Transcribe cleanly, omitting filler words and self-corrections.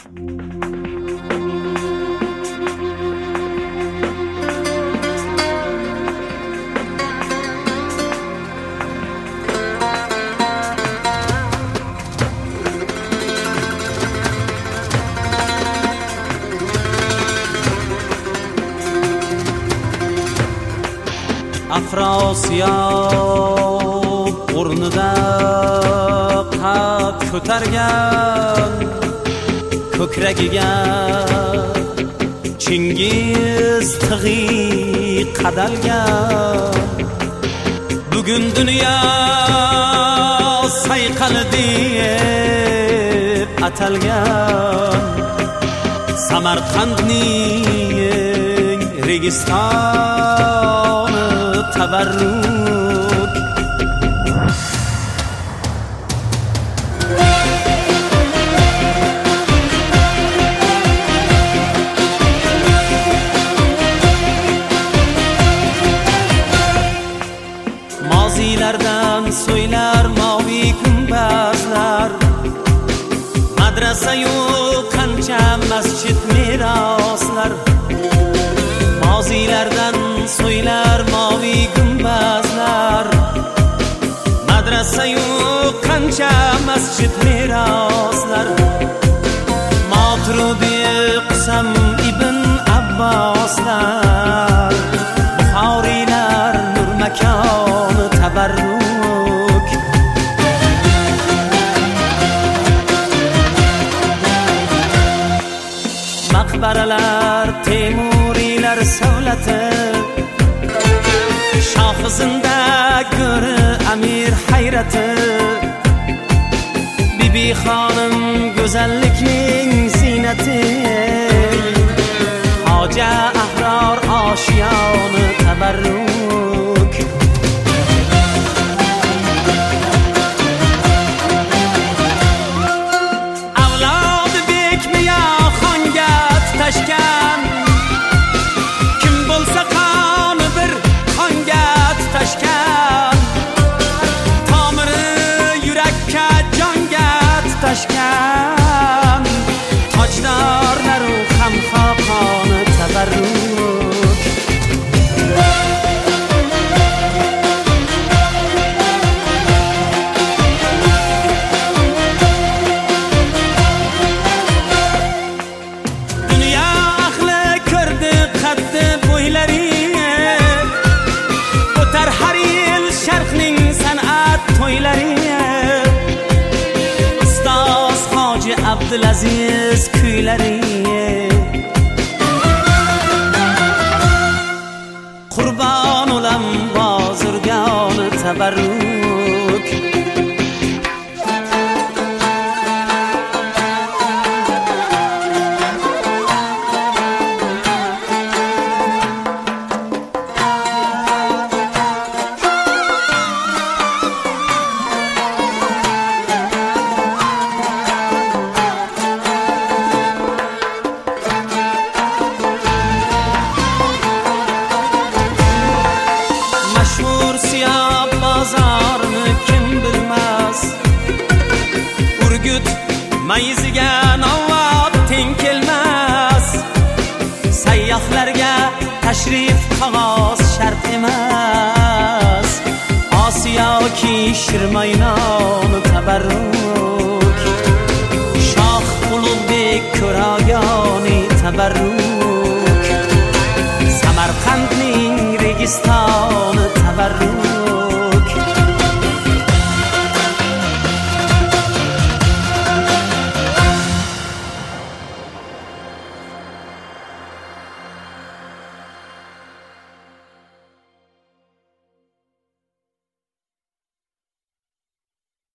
Afrosiyab o'rnida qad ko'targan, ko'kragiga Chingiz tig'i qadalgan. Bugun dunyo sayqali deb atalgan Samarqandning registoni tabarruk. Mozilardan so'ylar moviy gumbazlar, madrasa-yu qancha masjid meroslar. Mozilardan so'ylar moviy gumbazlar, madrasa-yu qancha masjid meroslar. Maturidi Qusam ibn Abboslar, Buxoriylar nur makoni tabarruk. Maqbaralar Temuriylar savlati, Shohizinda go'ri amir hayrati. Bibi xonim go'zallikning ziynati, Hoja ahror oshiyoni tabarruk. Avlodi bekmiya xonga tutashgan, kim bo'lsa qoni bir xonga tutashgan. Tomiri yurakka jonga tutashgan, tojdorlaru ham xoqoni tabarruk. Dunyo ahli ko'rdi qaddi bo'ylarini, o'tar har yil sharqning san'at to'ylari. Ustoz Hoji Abdulaziz kuylari, Qurbon olam bozorgoni tabarruk. Mashhur Siyob bozorini kim bilmas, Urgut mayiziga navob teng kelmas. Sayyohlarga tashrif qog'oz shart emas, Osiyo ki Shirmoynoni tabarruk. Shoh Ulug'bek ko'ragoni tabarruk. Samarqandning registoni